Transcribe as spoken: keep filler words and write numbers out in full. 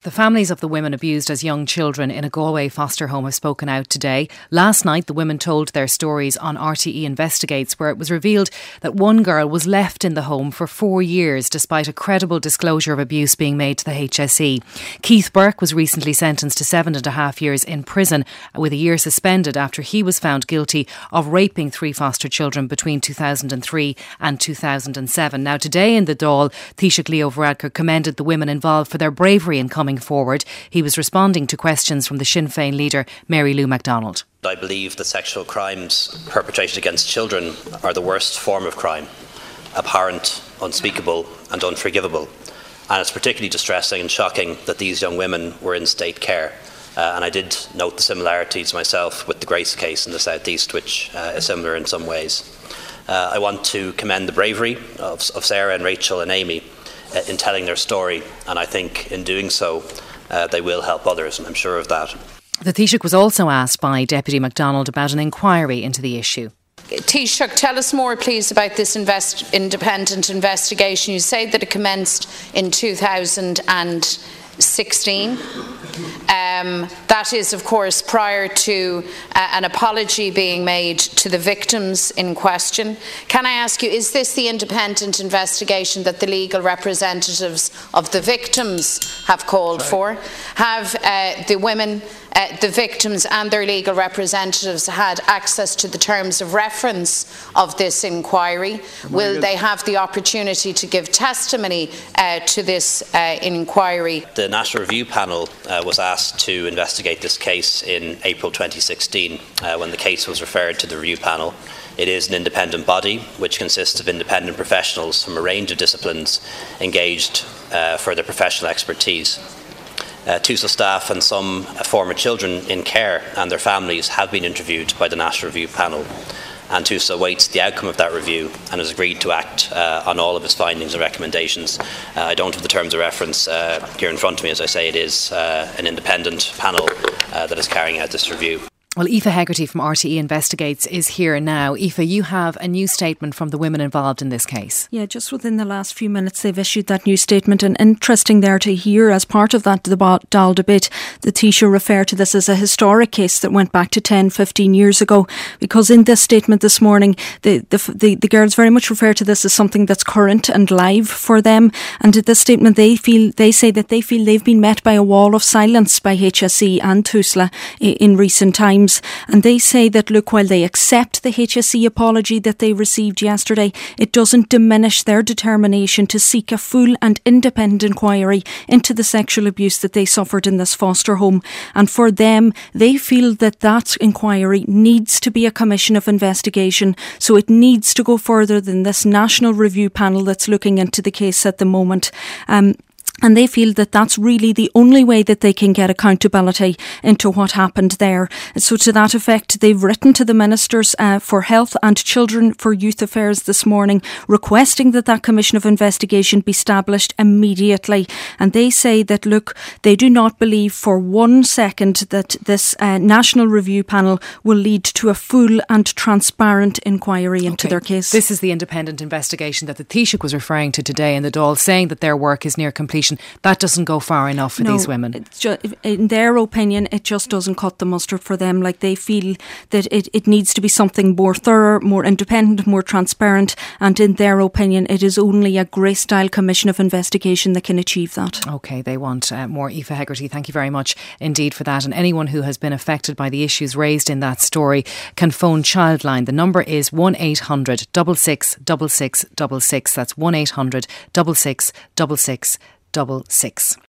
The families of the women abused as young children in a Galway foster home have spoken out today. Last night, the women told their stories on R T E Investigates, where it was revealed that one girl was left in the home for four years despite a credible disclosure of abuse being made to the H S E. Keith Burke was recently sentenced to seven and a half years in prison, with a year suspended after he was found guilty of raping three foster children between two thousand three and two thousand seven. Now, today in the Dáil, Taoiseach Leo Varadkar commended the women involved for their bravery in coming forward. He was responding to questions from the Sinn Féin leader Mary Lou MacDonald. I believe that sexual crimes perpetrated against children are the worst form of crime, abhorrent, unspeakable and unforgivable. And it's particularly distressing and shocking that these young women were in state care. Uh, and I did note the similarities myself with the Grace case in the South East, which uh, is similar in some ways. Uh, I want to commend the bravery of, of Sarah and Rachel and Amy uh, in telling their story, and I think in doing so uh, they will help others, and I'm sure of that. The Taoiseach was also asked by Deputy MacDonald about an inquiry into the issue. Taoiseach, tell us more please about this invest- independent investigation. You say that it commenced in two thousand sixteen. Um, that is, of course, prior to uh, an apology being made to the victims in question. Can I ask you, is this the independent investigation that the legal representatives of the victims have called for? Have uh, the women, uh, the victims and their legal representatives had access to the terms of reference of this inquiry? Will they have the opportunity to give testimony uh, to this uh, inquiry? The National Review Panel uh, was asked to investigate this case in April twenty sixteen uh, when the case was referred to the Review Panel. It is an independent body which consists of independent professionals from a range of disciplines engaged uh, for their professional expertise. Uh, TUSL staff and some uh, former children in care and their families have been interviewed by the National Review Panel, and TUSL awaits the outcome of that review and has agreed to act uh, on all of its findings and recommendations. Uh, I don't have the terms of reference uh, here in front of me. As I say, it is uh, an independent panel uh, that is carrying out this review. Well, Aoife Hegarty from R T E Investigates is here now. Aoife, you have a new statement from the women involved in this case. Yeah, just within the last few minutes they've issued that new statement, and interesting there to hear as part of that Dáil debate the Taoiseach refer to this as a historic case that went back to ten, fifteen years ago, because in this statement this morning the, the, the, the girls very much refer to this as something that's current and live for them, and at this statement they feel they say that they feel they've been met by a wall of silence by H S E and TUSLA in recent times. And they say that, look, while they accept the H S E apology that they received yesterday, it doesn't diminish their determination to seek a full and independent inquiry into the sexual abuse that they suffered in this foster home. And for them, they feel that that inquiry needs to be a commission of investigation. So it needs to go further than this National Review Panel that's looking into the case at the moment. Um, And they feel that that's really the only way that they can get accountability into what happened there. So to that effect, they've written to the Ministers uh, for Health and Children for Youth Affairs this morning, requesting that that Commission of Investigation be established immediately. And they say that, look, they do not believe for one second that this uh, National Review Panel will lead to a full and transparent inquiry into okay. their case. This is the independent investigation that the Taoiseach was referring to today in the Dáil, saying that their work is near completion. That doesn't go far enough for no, these women. It's just, in their opinion, it just doesn't cut the mustard for them. Like, they feel that it, it needs to be something more thorough, more independent, more transparent, and in their opinion, it is only a Grace-style Commission of Investigation that can achieve that. OK, they want uh, more. Aoife Hegarty, thank you very much indeed for that. And anyone who has been affected by the issues raised in that story can phone Childline. The number is one eight hundred, six six six six six six. That's one eight hundred, six six six six six. Double six.